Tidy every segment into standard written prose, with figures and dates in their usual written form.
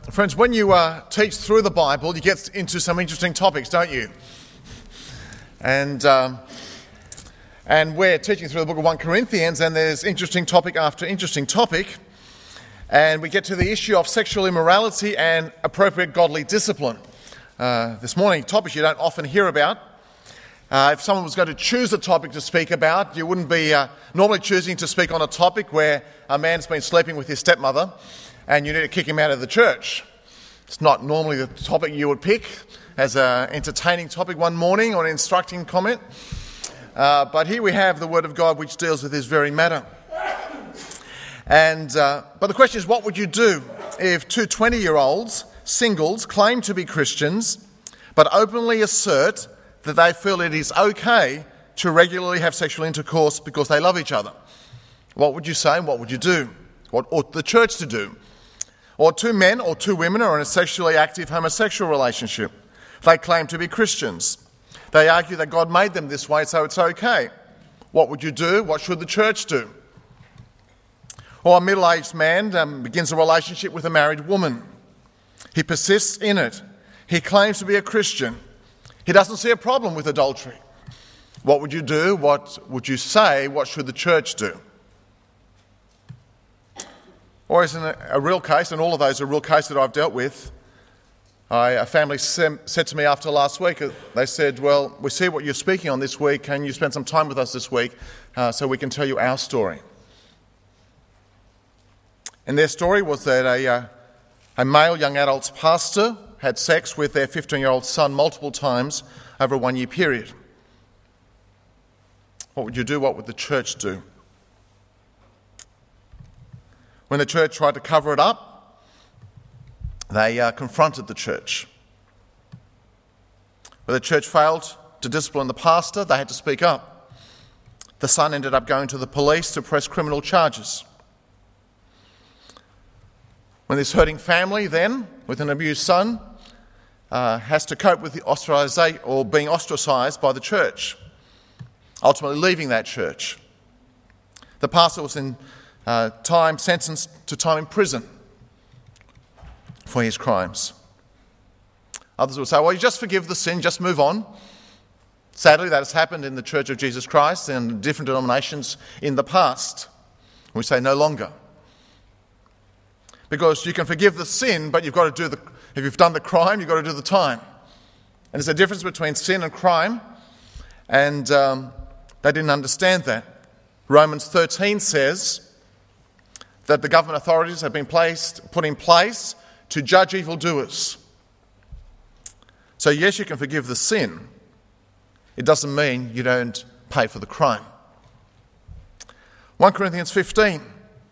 Friends, when you teach through the Bible, you get into some interesting topics, don't you? And we're teaching through the book of 1 Corinthians, and there's interesting topic after interesting topic. And we get to the issue of sexual immorality and appropriate godly discipline. This morning, topics you don't often hear about. If someone was going to choose a topic to speak about, you wouldn't be normally choosing to speak on a topic where a man's been sleeping with his stepmother and you need to kick him out of the church. It's not normally the topic you would pick as an entertaining topic one morning or an instructing comment. But here we have the Word of God which deals with this very matter. But the question is, what would you do if two 20-year-olds, singles, claim to be Christians, but openly assert that they feel it is okay to regularly have sexual intercourse because they love each other? What would you say? What would you do? What ought the church to do? Or two men or two women are in a sexually active homosexual relationship. They claim to be Christians. They argue that God made them this way, so it's okay. What would you do? What should the church do? Or a middle-aged man begins a relationship with a married woman. He persists in it. He claims to be a Christian. He doesn't see a problem with adultery. What would you do? What would you say? What should the church do? Or is it a real case, and all of those are real cases that I've dealt with. A family said to me after last week, they said, well, we see what you're speaking on this week. Can you spend some time with us this week so we can tell you our story? And their story was that a male young adults pastor had sex with their 15-year-old son multiple times over a 1-year period. What would you do? What would the church do? When the church tried to cover it up, they confronted the church. When the church failed to discipline the pastor, they had to speak up. The son ended up going to the police to press criminal charges. When this hurting family then, with an abused son, has to cope with the being ostracised by the church, ultimately leaving that church. The pastor was sentenced to time in prison for his crimes. Others would say, well, you just forgive the sin, just move on. Sadly, that has happened in the Church of Jesus Christ and different denominations in the past. We say no longer. Because you can forgive the sin, but you've got to if you've done the crime, you've got to do the time. And there's a difference between sin and crime, and they didn't understand that. Romans 13 says that the government authorities have been put in place to judge evildoers. So yes, you can forgive the sin. It doesn't mean you don't pay for the crime. 1 Corinthians 5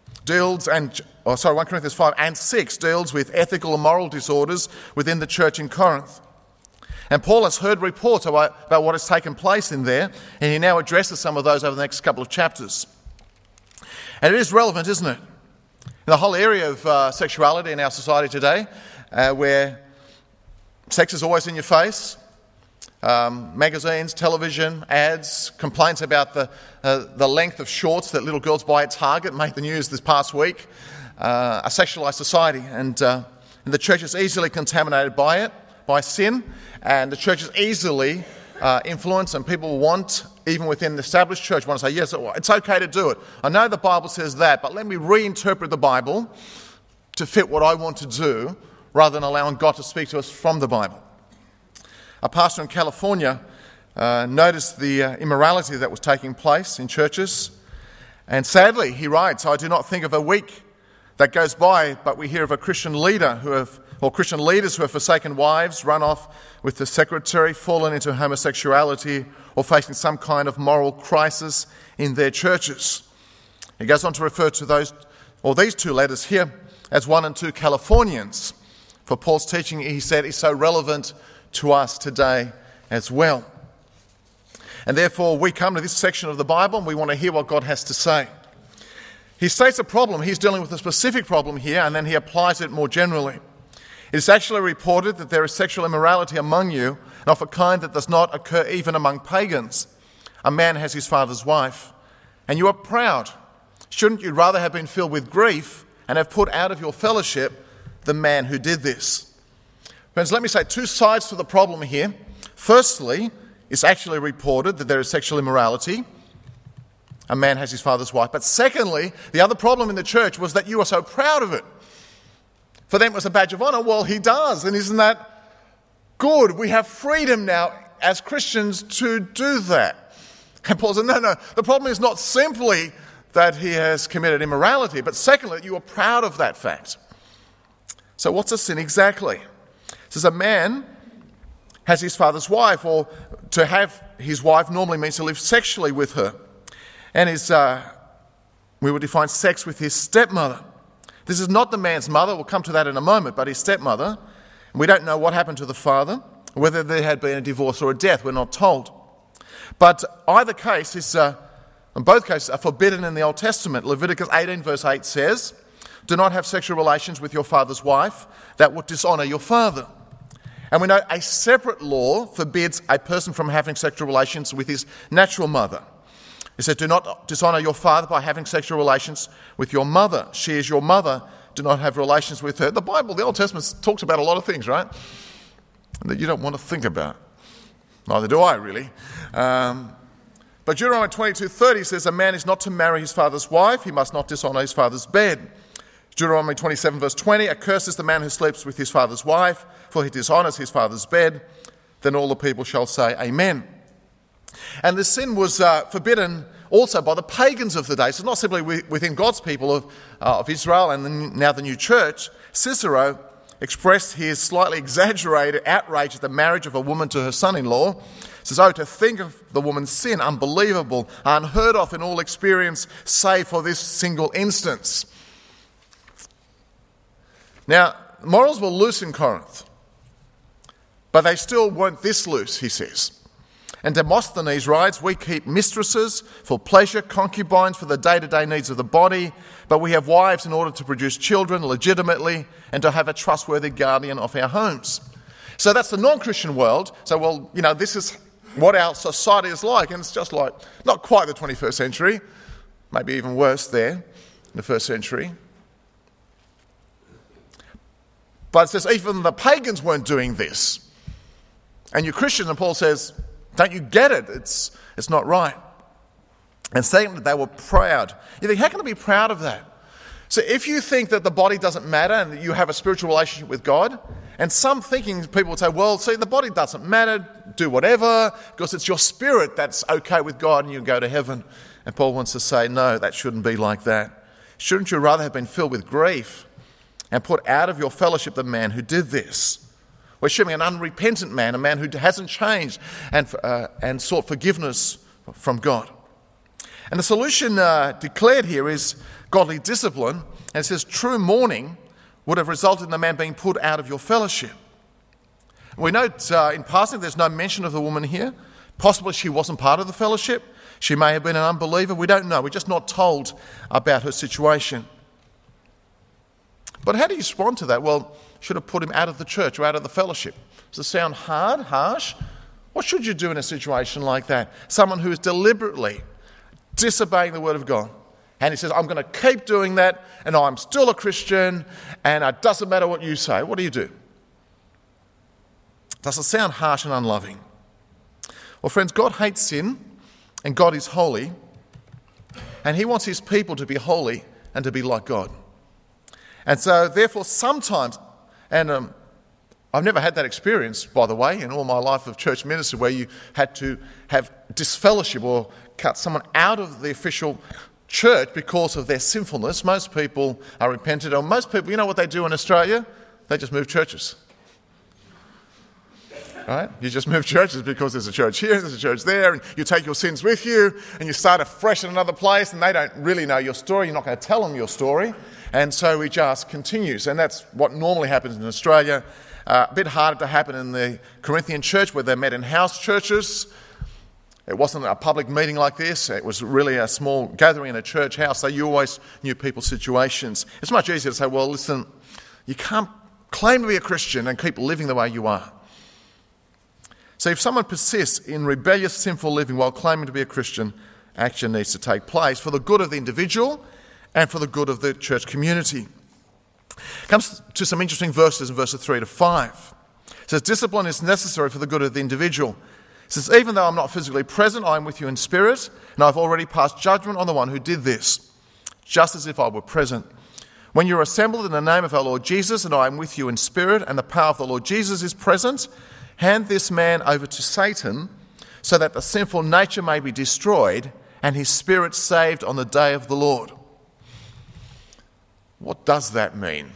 and 6 deals with ethical and moral disorders within the church in Corinth. And Paul has heard reports about what has taken place in there, and he now addresses some of those over the next couple of chapters. And it is relevant, isn't it? In the whole area of sexuality in our society today, where sex is always in your face, magazines, television, ads, complaints about the length of shorts that little girls buy at Target made the news this past week, a sexualised society, and the church is easily contaminated by it, by sin, and the church is easily influenced, and people want, even within the established church, want to say, yes, it's okay to do it. I know the Bible says that, but let me reinterpret the Bible to fit what I want to do, rather than allowing God to speak to us from the Bible. A pastor in California noticed the immorality that was taking place in churches, and sadly, he writes, I do not think of a week that goes by, but we hear of a Christian leader Christian leaders who have forsaken wives, run off with the secretary, fallen into homosexuality, or facing some kind of moral crisis in their churches. He goes on to refer to these two letters here as 1 and 2 Californians. For Paul's teaching, he said, is so relevant to us today as well. And therefore, we come to this section of the Bible and we want to hear what God has to say. He states a problem. He's dealing with a specific problem here, and then he applies it more generally. It is actually reported that there is sexual immorality among you, and of a kind that does not occur even among pagans. A man has his father's wife, and you are proud. Shouldn't you rather have been filled with grief and have put out of your fellowship the man who did this. Friends, let me say two sides to the problem here. Firstly, it's actually reported that there is sexual immorality. A man has his father's wife. But secondly, the other problem in the church was that you are so proud of it. For them it was a badge of honour. Well, he does, and isn't that good? We have freedom now as Christians to do that. And Paul said, no, the problem is not simply that he has committed immorality, but secondly, that you are proud of that fact. So what's a sin exactly? It says a man has his father's wife, or to have his wife normally means to live sexually with her. And we would define sex with his stepmother. This is not the man's mother, we'll come to that in a moment, but his stepmother. We don't know what happened to the father, whether there had been a divorce or a death, we're not told. But either case and both cases are forbidden in the Old Testament. Leviticus 18 verse 8 says, "Do not have sexual relations with your father's wife, that would dishonour your father." And we know a separate law forbids a person from having sexual relations with his natural mother. It said, "Do not dishonour your father by having sexual relations with your mother. She is your mother. Do not have relations with her." The Bible, the Old Testament, talks about a lot of things, right? That you don't want to think about. Neither do I, really. But Deuteronomy 22:30 says, "A man is not to marry his father's wife. He must not dishonour his father's bed." Deuteronomy 27 verse 20, "Accursed is the man who sleeps with his father's wife, for he dishonours his father's bed." Then all the people shall say, "Amen." And this sin was forbidden also by the pagans of the day. So not simply within God's people of Israel and now the new church. Cicero expressed his slightly exaggerated outrage at the marriage of a woman to her son-in-law. He says, "Oh, to think of the woman's sin, unbelievable, unheard of in all experience, save for this single instance." Now, morals were loose in Corinth, but they still weren't this loose, he says. And Demosthenes writes, "We keep mistresses for pleasure, concubines for the day-to-day needs of the body, but we have wives in order to produce children legitimately and to have a trustworthy guardian of our homes." So that's the non-Christian world. So, well, this is what our society is like. And it's just like, not quite the 21st century, maybe even worse there in the first century. But it says even the pagans weren't doing this. And you're Christian, and Paul says, don't you get it? It's not right. And secondly, they were proud. You think, how can I be proud of that? So if you think that the body doesn't matter and that you have a spiritual relationship with God, and some thinking people would say, well, see, the body doesn't matter, do whatever, because it's your spirit that's okay with God and you go to heaven. And Paul wants to say, no, that shouldn't be like that. Shouldn't you rather have been filled with grief and put out of your fellowship the man who did this? We're showing an unrepentant man, a man who hasn't changed and sought forgiveness from God. And the solution declared here is godly discipline. And it says true mourning would have resulted in the man being put out of your fellowship. We note in passing there's no mention of the woman here. Possibly she wasn't part of the fellowship. She may have been an unbeliever. We don't know. We're just not told about her situation. But how do you respond to that? Well, should have put him out of the church or out of the fellowship. Does it sound hard, harsh? What should you do in a situation like that? Someone who is deliberately disobeying the word of God. And he says, I'm going to keep doing that, and I'm still a Christian, and it doesn't matter what you say. What do you do? Does it sound harsh and unloving? Well, friends, God hates sin, and God is holy, and he wants his people to be holy and to be like God. And so, therefore, sometimes, and I've never had that experience, by the way, in all my life of church ministry, where you had to have disfellowship or cut someone out of the official church because of their sinfulness. Most people are repentant, or most people, you know what they do in Australia? They just move churches. Right? You just move churches because there's a church here, there's a church there, and you take your sins with you, and you start afresh in another place, and they don't really know your story. You're not going to tell them your story. And so it just continues. And that's what normally happens in Australia. A bit harder to happen in the Corinthian church, where they met in house churches. It wasn't a public meeting like this. It was really a small gathering in a church house. So you always knew people's situations. It's much easier to say, well, listen, you can't claim to be a Christian and keep living the way you are. So if someone persists in rebellious, sinful living while claiming to be a Christian, action needs to take place for the good of the individual and for the good of the church community. Comes to some interesting verses in verses 3 to 5. It says, discipline is necessary for the good of the individual. It says, even though I'm not physically present, I am with you in spirit, and I've already passed judgment on the one who did this, just as if I were present. When you're assembled in the name of our Lord Jesus, and I am with you in spirit, and the power of the Lord Jesus is present, hand this man over to Satan, so that the sinful nature may be destroyed, and his spirit saved on the day of the Lord. What does that mean?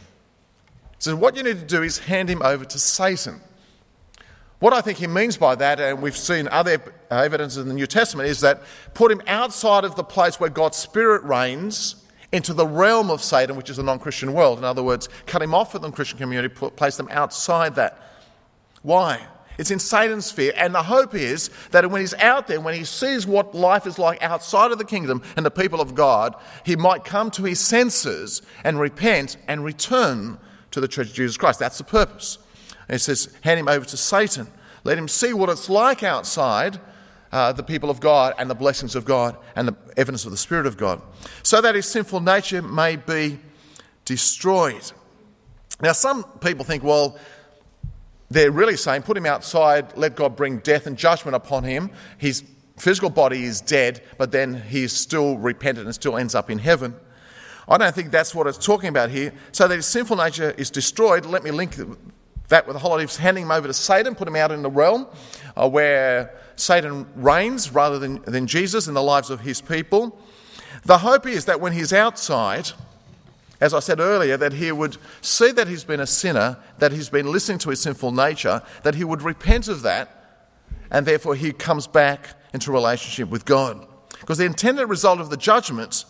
So what you need to do is hand him over to Satan. What I think he means by that, and we've seen other evidence in the New Testament, is that put him outside of the place where God's Spirit reigns into the realm of Satan, which is a non-Christian world. In other words, cut him off from the Christian community, place them outside that. Why? It's in Satan's sphere, and the hope is that when he's out there, when he sees what life is like outside of the kingdom and the people of God, he might come to his senses and repent and return to the Church of Jesus Christ. That's the purpose. And it says, hand him over to Satan. Let him see what it's like outside the people of God and the blessings of God and the evidence of the Spirit of God, so that his sinful nature may be destroyed. Now, some people think, well, they're really saying, put him outside, let God bring death and judgment upon him. His physical body is dead, but then he's still repentant and still ends up in heaven. I don't think that's what it's talking about here. So that his sinful nature is destroyed. Let me link that with the whole idea of handing him over to Satan, put him out in the realm where Satan reigns rather than Jesus in the lives of his people. The hope is that when he's outside, as I said earlier, that he would see that he's been a sinner, that he's been listening to his sinful nature, that he would repent of that, and therefore he comes back into relationship with God. Because the intended result of the judgment,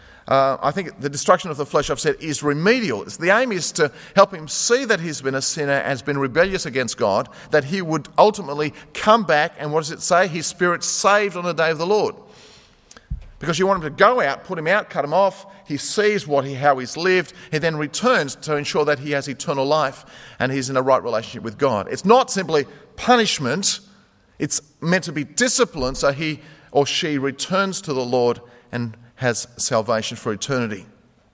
I think the destruction of the flesh, I've said, is remedial. The aim is to help him see that he's been a sinner, has been rebellious against God, that he would ultimately come back, and what does it say? His spirit saved on the day of the Lord. Because you want him to go out, put him out, cut him off. He sees how he's lived. He then returns to ensure that he has eternal life and he's in a right relationship with God. It's not simply punishment. It's meant to be discipline so he or she returns to the Lord and has salvation for eternity.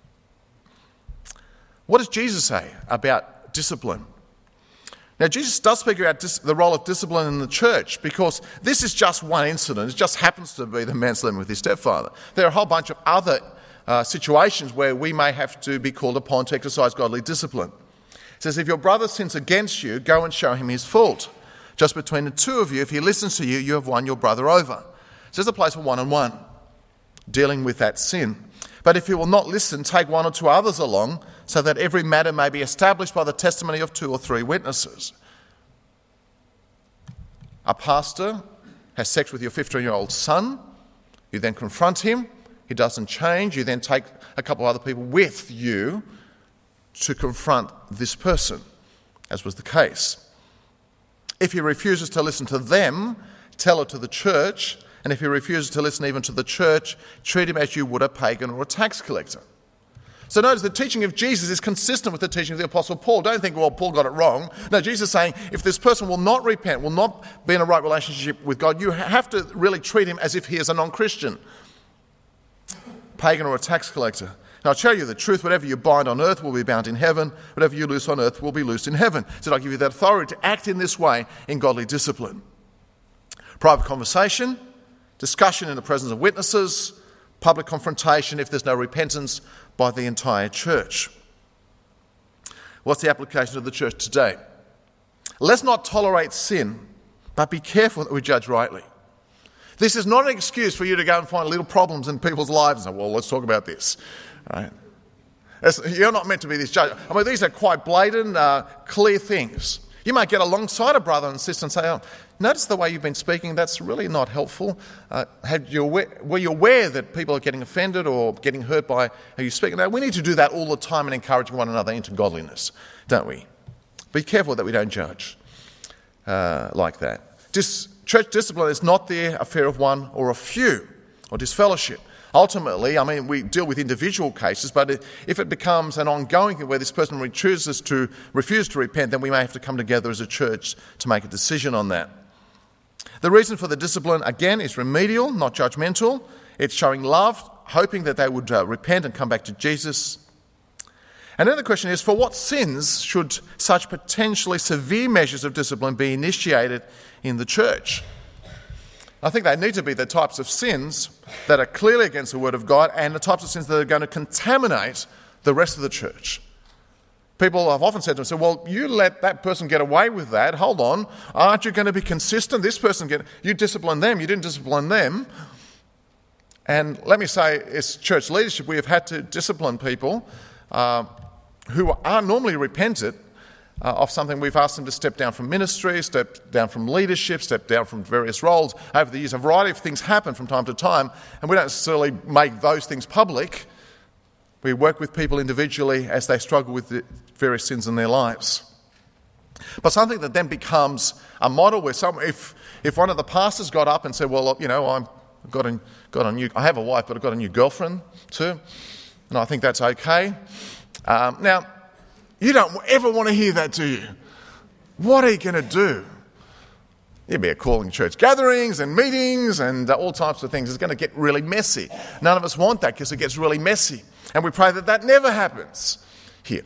What does Jesus say about discipline? Now, Jesus does speak about the role of discipline in the church because this is just one incident. It just happens to be the man sleeping with his stepfather. There are a whole bunch of other situations where we may have to be called upon to exercise godly discipline. It says, if your brother sins against you, go and show him his fault. Just between the two of you, if he listens to you, you have won your brother over. So there's a place for one-on-one, dealing with that sin. But if he will not listen, take one or two others along, so that every matter may be established by the testimony of 2 or 3 witnesses. A pastor has sex with your 15-year-old son. You then confront him. He doesn't change. You then take a couple of other people with you to confront this person, as was the case. If he refuses to listen to them, tell it to the church. And if he refuses to listen even to the church, treat him as you would a pagan or a tax collector. So notice the teaching of Jesus is consistent with the teaching of the Apostle Paul. Don't think, well, Paul got it wrong. No, Jesus is saying, if this person will not repent, will not be in a right relationship with God, you have to really treat him as if he is a non-Christian, pagan or a tax collector. And I'll tell you the truth, whatever you bind on earth will be bound in heaven, whatever you loose on earth will be loosed in heaven. So I give you that authority to act in this way in godly discipline. Private conversation, discussion in the presence of witnesses, public confrontation if there's no repentance by the entire church. What's the application of the church today? Let's not tolerate sin, but be careful that we judge rightly. This is not an excuse for you to go and find little problems in people's lives and say, well, let's talk about this. Right? You're not meant to be this judge. I mean, these are quite blatant, clear things. You might get alongside a brother and sister and say, oh, notice the way you've been speaking, that's really not helpful. Were you aware that people are getting offended or getting hurt by how you speak? Now, we need to do that all the time and encourage one another into godliness, don't we? Be careful that we don't judge like that. Church discipline is not the affair of one or a few, or disfellowship. Ultimately, I mean, we deal with individual cases, but if it becomes an ongoing thing where this person chooses to refuse to repent, then we may have to come together as a church to make a decision on that. The reason for the discipline, again, is remedial, not judgmental. It's showing love, hoping that they would repent and come back to Jesus. And then the question is, for what sins should such potentially severe measures of discipline be initiated in the church? I think they need to be the types of sins that are clearly against the Word of God and the types of sins that are going to contaminate the rest of the church. People have often said to me, well, you let that person get away with that. Hold on. Aren't you going to be consistent? This person, you discipline them. You didn't discipline them. And let me say, as church leadership, we have had to discipline people who are normally repentant of something. We've asked them to step down from ministry, step down from leadership, step down from various roles. Over the years, a variety of things happen from time to time, and we don't necessarily make those things public. We work with people individually as they struggle with the various sins in their lives. But something that then becomes a model where if one of the pastors got up and said, well, you know, I have a wife, but I've got a new girlfriend too, and I think that's okay. Now, you don't ever want to hear that, do you? What are you going to do? You'll be calling church gatherings and meetings and all types of things. It's going to get really messy. None of us want that because it gets really messy. And we pray that that never happens here.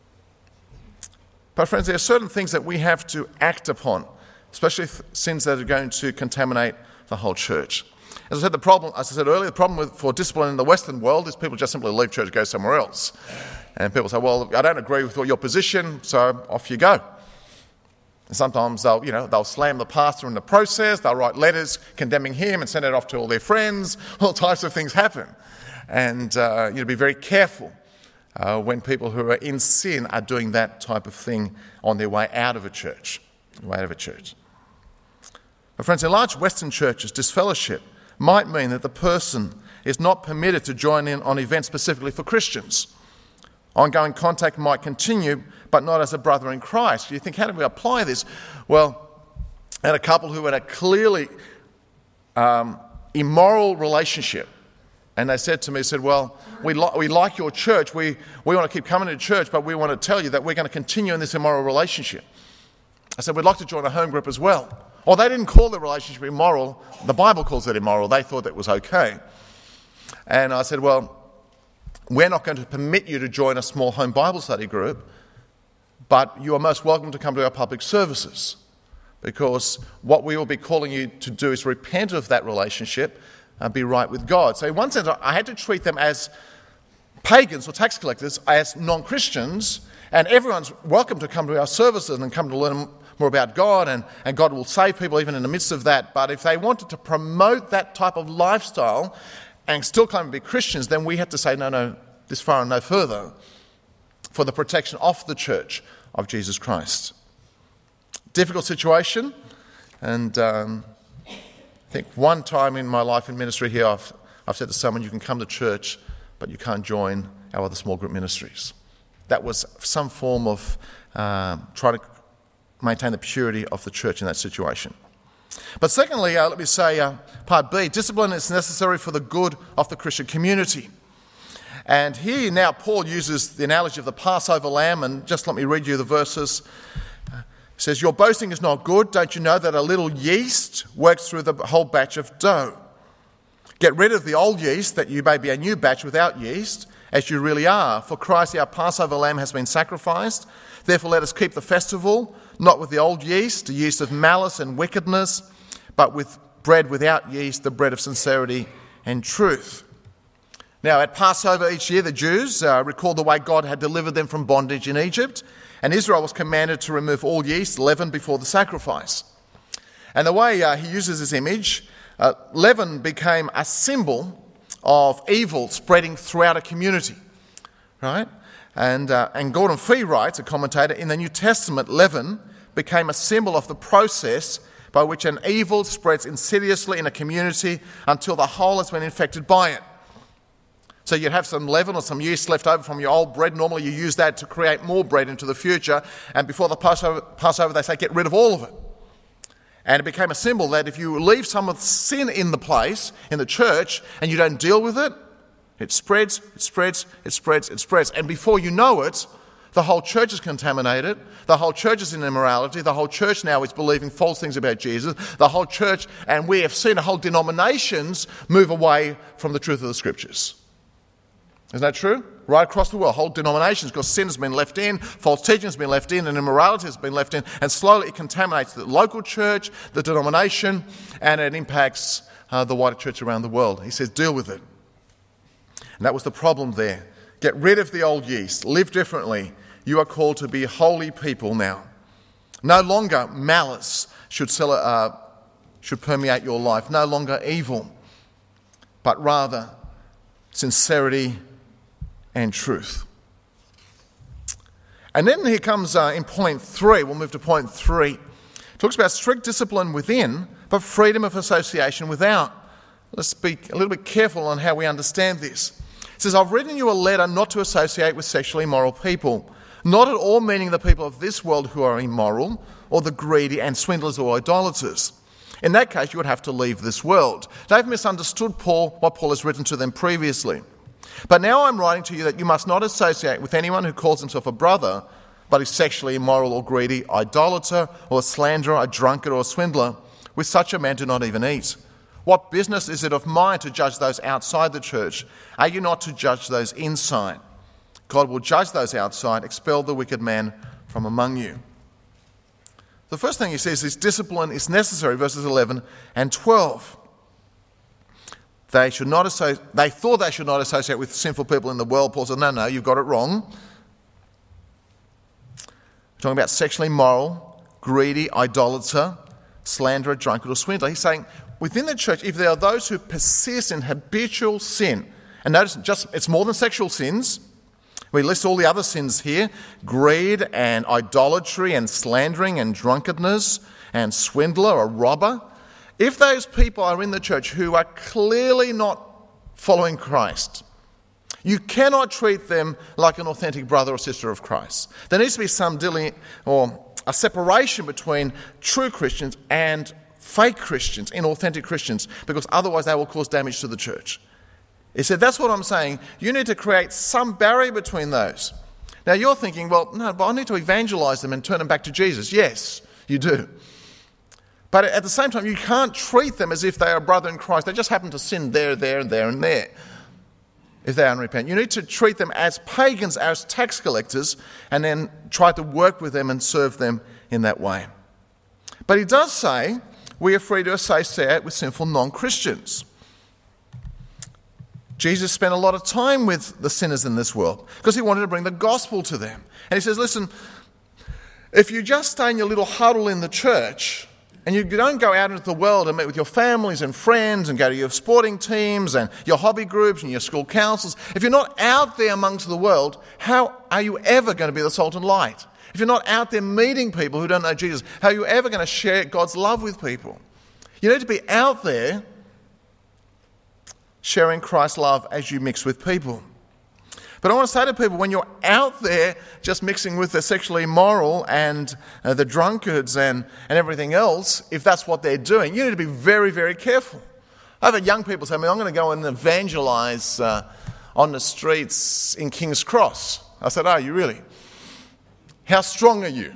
But friends, there are certain things that we have to act upon, especially sins that are going to contaminate the whole church. As I said earlier, the problem for discipline in the Western world is people just simply leave church and go somewhere else. And people say, well, I don't agree with your position, so off you go. And sometimes they'll slam the pastor in the process, they'll write letters condemning him and send it off to all their friends. All types of things happen. And be very careful when people who are in sin are doing that type of thing on their way out of a church. But friends, in large Western churches, disfellowship might mean that the person is not permitted to join in on events specifically for Christians. Ongoing contact might continue, but not as a brother in Christ. You think, how do we apply this? Well, I had a couple who had a clearly immoral relationship. And they said to me, well, we like your church. We want to keep coming to church, but we want to tell you that we're going to continue in this immoral relationship. I said, we'd like to join a home group as well. Or they didn't call the relationship immoral. The Bible calls it immoral. They thought that was okay. And I said, well, we're not going to permit you to join a small home Bible study group, but you are most welcome to come to our public services, because what we will be calling you to do is repent of that relationship and be right with God. So in one sense, I had to treat them as pagans or tax collectors, as non-Christians, and everyone's welcome to come to our services and come to learn more about God, and God will save people even in the midst of that. But if they wanted to promote that type of lifestyle and still claim to be Christians, then we had to say, no, this far and no further, for the protection of the church of Jesus Christ. Difficult situation, and I think one time in my life in ministry here, I've said to someone, you can come to church, but you can't join our other small group ministries. That was some form of trying to maintain the purity of the church in that situation. But secondly, let me say, part B, discipline is necessary for the good of the Christian community. And here now Paul uses the analogy of the Passover lamb, and just let me read you the verses. It says, your boasting is not good. Don't you know that a little yeast works through the whole batch of dough? Get rid of the old yeast, that you may be a new batch without yeast, as you really are. For Christ, our Passover lamb, has been sacrificed. Therefore, let us keep the festival, not with the old yeast, the yeast of malice and wickedness, but with bread without yeast, the bread of sincerity and truth. Now, at Passover each year, the Jews recalled the way God had delivered them from bondage in Egypt, and Israel was commanded to remove all yeast, leaven, before the sacrifice. And the way he uses this image, leaven became a symbol of evil spreading throughout a community, right? And Gordon Fee writes, a commentator, in the New Testament, leaven became a symbol of the process by which an evil spreads insidiously in a community until the whole has been infected by it. So you'd have some leaven or some yeast left over from your old bread. Normally you use that to create more bread into the future. And before the Passover, they say, get rid of all of it. And it became a symbol that if you leave some of the sin in the place, in the church, and you don't deal with it, it spreads, it spreads, it spreads, it spreads. And before you know it, the whole church is contaminated. The whole church is in immorality. The whole church now is believing false things about Jesus. The whole church, and we have seen whole denominations move away from the truth of the Scriptures. Isn't that true? right across the world, whole denominations, because sin has been left in, false teaching has been left in, and immorality has been left in, and slowly it contaminates the local church, the denomination, and it impacts the wider church around the world. He says, deal with it. And that was the problem there. Get rid of the old yeast. Live differently. You are called to be holy people now. No longer malice should permeate your life. No longer evil, but rather sincerity and truth. And then here comes in point 3. We'll move to point 3. It talks about strict discipline within, but freedom of association without. Let's be a little bit careful on how we understand this. It says, I've written you a letter not to associate with sexually immoral people, not at all meaning the people of this world who are immoral, or the greedy and swindlers or idolaters. In that case, you would have to leave this world. They've misunderstood what Paul has written to them previously. But now I'm writing to you that you must not associate with anyone who calls himself a brother, but is sexually immoral or greedy, idolater or a slanderer, a drunkard or a swindler. With such a man do not even eat. What business is it of mine to judge those outside the church? Are you not to judge those inside? God will judge those outside, expel the wicked man from among you. The first thing he says is discipline is necessary, verses 11 and 12. They thought they should not associate with sinful people in the world. Paul said, no, you've got it wrong. We're talking about sexually immoral, greedy, idolater, slanderer, drunkard or swindler. He's saying within the church, if there are those who persist in habitual sin, and notice it's more than sexual sins. We list all the other sins here: greed and idolatry and slandering and drunkenness and swindler or robber. If those people are in the church who are clearly not following Christ, you cannot treat them like an authentic brother or sister of Christ. There needs to be some a separation between true Christians and fake Christians, inauthentic Christians, because otherwise they will cause damage to the church. He said, that's what I'm saying. You need to create some barrier between those. Now you're thinking, well, no, but I need to evangelize them and turn them back to Jesus. Yes, you do. But at the same time, you can't treat them as if they are a brother in Christ. They just happen to sin there, and there, if they are unrepentant. You need to treat them as pagans, as tax collectors, and then try to work with them and serve them in that way. But he does say we are free to associate with sinful non-Christians. Jesus spent a lot of time with the sinners in this world because he wanted to bring the gospel to them. And he says, listen, if you just stay in your little huddle in the church and you don't go out into the world and meet with your families and friends and go to your sporting teams and your hobby groups and your school councils, if you're not out there amongst the world, how are you ever going to be the salt and light? If you're not out there meeting people who don't know Jesus, how are you ever going to share God's love with people? You need to be out there sharing Christ's love as you mix with people. But I want to say to people, when you're out there just mixing with the sexually immoral and the drunkards and everything else, if that's what they're doing, you need to be very, very careful. I've had young people say to me, I'm going to go and evangelize on the streets in King's Cross. I said, are you really? How strong are you?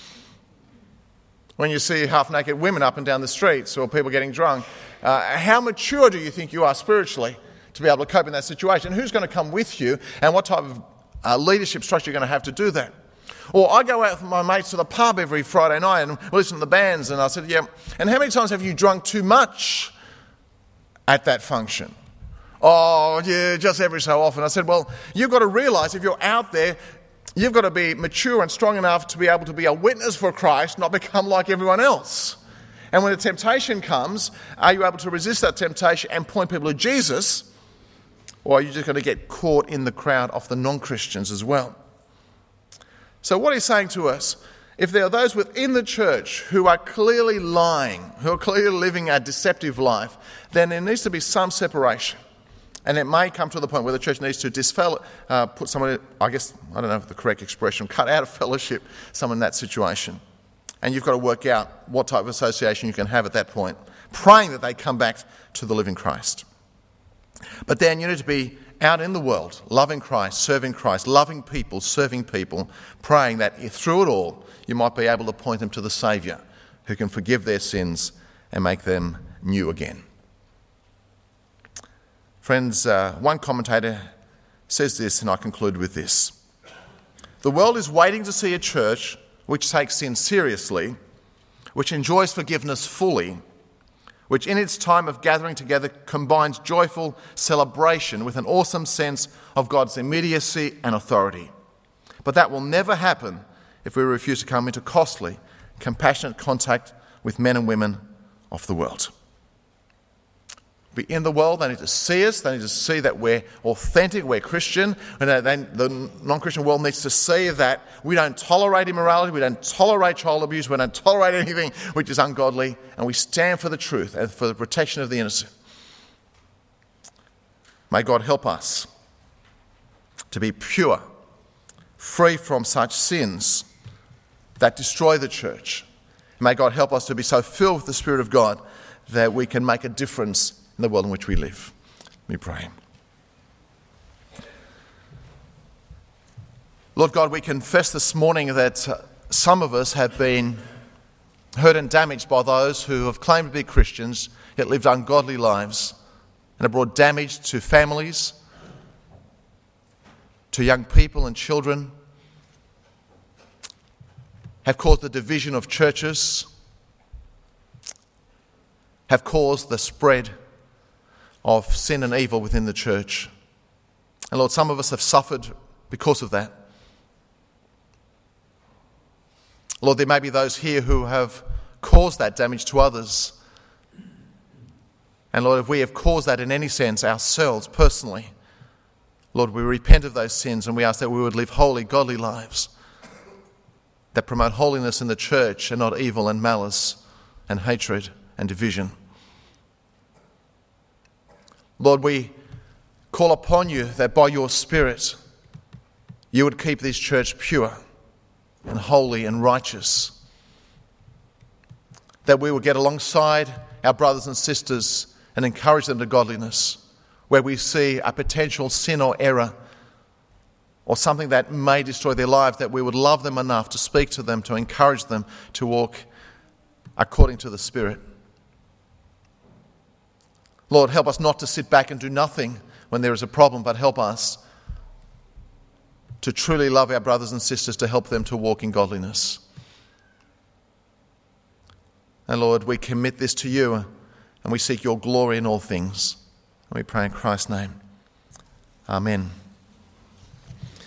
When you see half-naked women up and down the streets or people getting drunk, how mature do you think you are spiritually to be able to cope in that situation? Who's going to come with you, and what type of leadership structure you're going to have to do that? Or I go out with my mates to the pub every Friday night and listen to the bands, and I said, yeah, and how many times have you drunk too much at that function? Oh, yeah, just every so often. I said, well, you've got to realise if you're out there, you've got to be mature and strong enough to be able to be a witness for Christ, not become like everyone else. And when a temptation comes, are you able to resist that temptation and point people to Jesus? Or are you just going to get caught in the crowd of the non-Christians as well? So what he's saying to us, if there are those within the church who are clearly lying, who are clearly living a deceptive life, then there needs to be some separation. And it may come to the point where the church needs to put someone, I guess, I don't know the correct expression, cut out of fellowship someone in that situation. And you've got to work out what type of association you can have at that point, praying that they come back to the living Christ. But then you need to be out in the world, loving Christ, serving Christ, loving people, serving people, praying that through it all you might be able to point them to the Saviour who can forgive their sins and make them new again. Friends, one commentator says this, and I conclude with this. The world is waiting to see a church which takes sin seriously, which enjoys forgiveness fully, which in its time of gathering together combines joyful celebration with an awesome sense of God's immediacy and authority. But that will never happen if we refuse to come into costly, compassionate contact with men and women of the world. Be in the world, they need to see us, they need to see that we're authentic, we're Christian, and the non-Christian world needs to see that we don't tolerate immorality, we don't tolerate child abuse, we don't tolerate anything which is ungodly, and we stand for the truth and for the protection of the innocent. May God help us to be pure, free from such sins that destroy the church. May God help us to be so filled with the Spirit of God that we can make a difference in the world in which we live. Let me pray. Lord God, we confess this morning that some of us have been hurt and damaged by those who have claimed to be Christians, yet lived ungodly lives, and have brought damage to families, to young people and children, have caused the division of churches, have caused the spread of sin and evil within the church. And Lord, some of us have suffered because of that. Lord, there may be those here who have caused that damage to others. And Lord, if we have caused that in any sense ourselves personally, Lord, we repent of those sins and we ask that we would live holy, godly lives that promote holiness in the church and not evil and malice and hatred and division. Lord, we call upon you that by your Spirit you would keep this church pure and holy and righteous, that we would get alongside our brothers and sisters and encourage them to godliness where we see a potential sin or error or something that may destroy their lives, that we would love them enough to speak to them, to encourage them to walk according to the Spirit. Lord, help us not to sit back and do nothing when there is a problem, but help us to truly love our brothers and sisters, to help them to walk in godliness. And Lord, we commit this to you and we seek your glory in all things. And we pray in Christ's name. Amen.